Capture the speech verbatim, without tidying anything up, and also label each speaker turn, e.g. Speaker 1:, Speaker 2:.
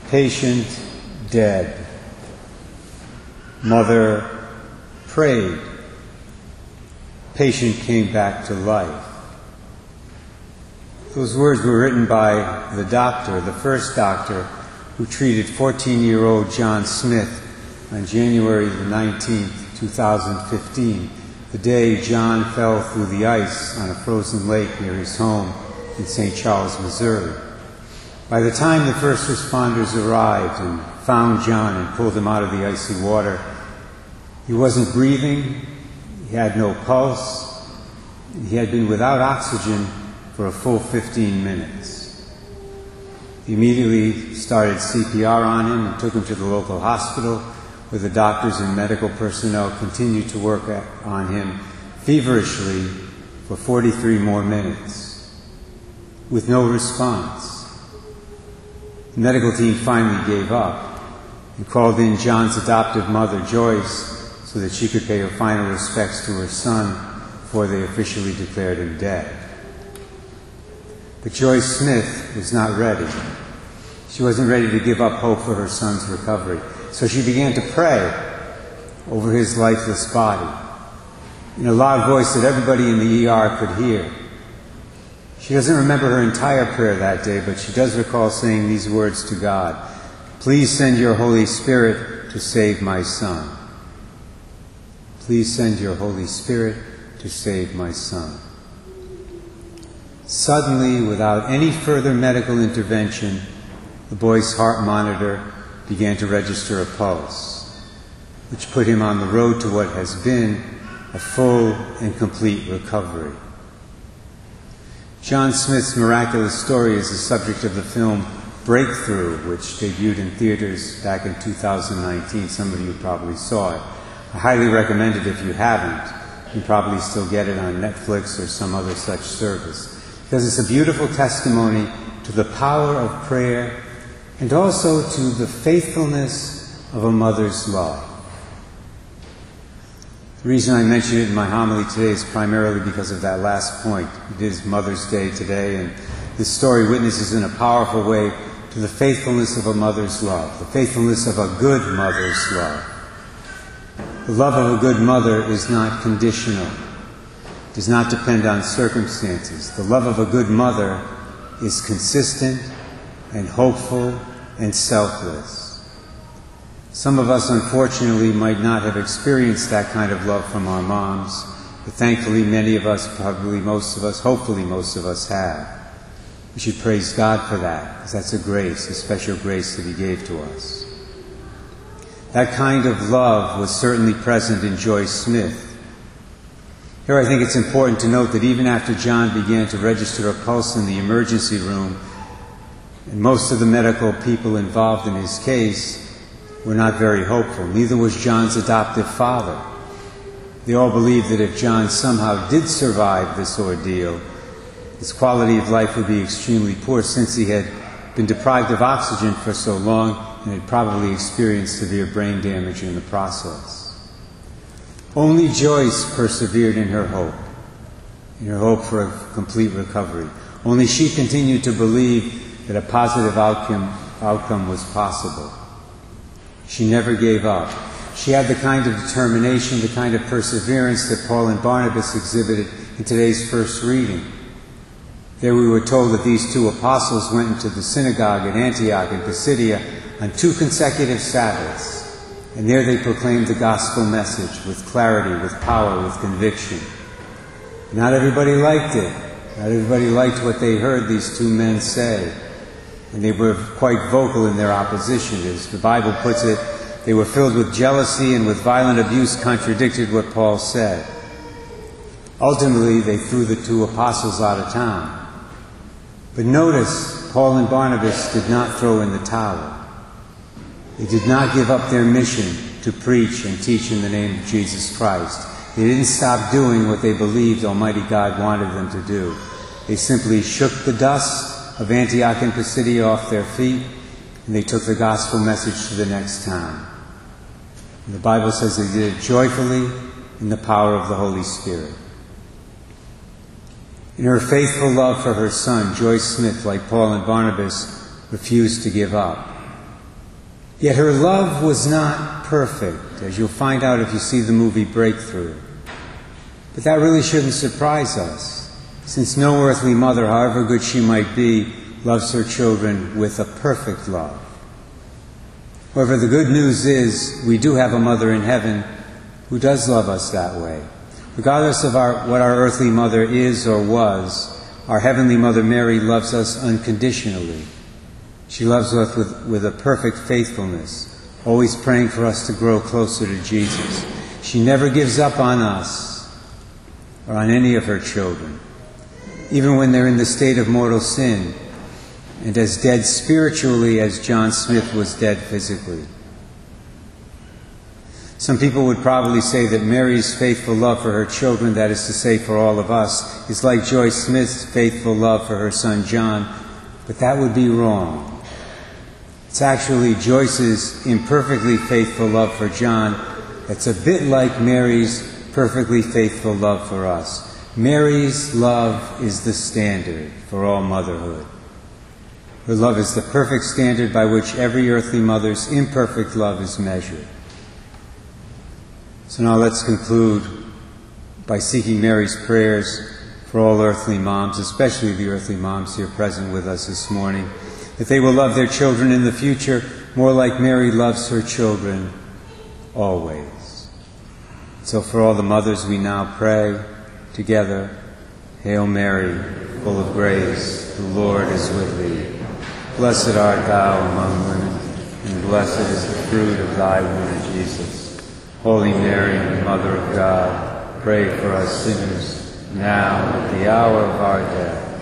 Speaker 1: Patient dead. Mother prayed. Patient came back to life. Those words were written by the doctor, the first doctor, who treated fourteen-year-old John Smith on January the nineteenth, two thousand fifteen, the day John fell through the ice on a frozen lake near his home in Saint Charles, Missouri. By the time the first responders arrived and found John and pulled him out of the icy water, he wasn't breathing, he had no pulse, he had been without oxygen for a full fifteen minutes. He immediately started C P R on him and took him to the local hospital, where the doctors and medical personnel continued to work at, on him feverishly for forty-three more minutes, with no response. The medical team finally gave up and called in John's adoptive mother, Joyce, so that she could pay her final respects to her son before they officially declared him dead. But Joyce Smith was not ready. She wasn't ready to give up hope for her son's recovery. So she began to pray over his lifeless body in a loud voice that everybody in the E R could hear. She doesn't remember her entire prayer that day, but she does recall saying these words to God: "Please send your Holy Spirit to save my son. Please send your Holy Spirit to save my son." Suddenly, without any further medical intervention, the boy's heart monitor began to register a pulse, which put him on the road to what has been a full and complete recovery. John Smith's miraculous story is the subject of the film Breakthrough, which debuted in theaters back in two thousand nineteen. Some of you probably saw it. I highly recommend it if you haven't. You can probably still get it on Netflix or some other such service, because it's a beautiful testimony to the power of prayer and also to the faithfulness of a mother's love. The reason I mention it in my homily today is primarily because of that last point. It is Mother's Day today, and this story witnesses in a powerful way to the faithfulness of a mother's love, the faithfulness of a good mother's love. The love of a good mother is not conditional, does not depend on circumstances. The love of a good mother is consistent and hopeful and selfless. Some of us, unfortunately, might not have experienced that kind of love from our moms, but thankfully many of us, probably most of us, hopefully most of us have. We should praise God for that, because that's a grace, a special grace that He gave to us. That kind of love was certainly present in Joyce Smith. Here I think it's important to note that even after John began to register a pulse in the emergency room, and most of the medical people involved in his case were not very hopeful. Neither was John's adoptive father. They all believed that if John somehow did survive this ordeal, his quality of life would be extremely poor, since he had been deprived of oxygen for so long and had probably experienced severe brain damage in the process. Only Joyce persevered in her hope, in her hope for a complete recovery. Only she continued to believe that a positive outcome, outcome was possible. She never gave up. She had the kind of determination, the kind of perseverance that Paul and Barnabas exhibited in today's first reading. There we were told that these two apostles went into the synagogue at Antioch and Pisidia on two consecutive Sabbaths, and there they proclaimed the gospel message with clarity, with power, with conviction. Not everybody liked it. Not everybody liked what they heard these two men say. And they were quite vocal in their opposition. As the Bible puts it, they were filled with jealousy and with violent abuse contradicted what Paul said. Ultimately, they threw the two apostles out of town. But notice, Paul and Barnabas did not throw in the towel. They did not give up their mission to preach and teach in the name of Jesus Christ. They didn't stop doing what they believed Almighty God wanted them to do. They simply shook the dust of Antioch and Pisidia off their feet, and they took the gospel message to the next town. And the Bible says they did it joyfully in the power of the Holy Spirit. In her faithful love for her son, Joyce Smith, like Paul and Barnabas, refused to give up. Yet her love was not perfect, as you'll find out if you see the movie Breakthrough. But that really shouldn't surprise us, since no earthly mother, however good she might be, loves her children with a perfect love. However, the good news is we do have a mother in heaven who does love us that way. Regardless of our, what our earthly mother is or was, our heavenly Mother Mary loves us unconditionally. She loves us with, with a perfect faithfulness, always praying for us to grow closer to Jesus. She never gives up on us or on any of her children, even when they're in the state of mortal sin and as dead spiritually as John Smith was dead physically. Some people would probably say that Mary's faithful love for her children, that is to say for all of us, is like Joyce Smith's faithful love for her son John, but that would be wrong. It's actually Joyce's imperfectly faithful love for John that's a bit like Mary's perfectly faithful love for us. Mary's love is the standard for all motherhood. Her love is the perfect standard by which every earthly mother's imperfect love is measured. So now let's conclude by seeking Mary's prayers for all earthly moms, especially the earthly moms here present with us this morning, that they will love their children in the future more like Mary loves her children always. So for all the mothers we now pray together, Hail Mary, full of grace, the Lord is with thee. Blessed art thou among women, and blessed is the fruit of thy womb, Jesus. Holy Mary, Mother of God, pray for us sinners, now and at the hour of our death.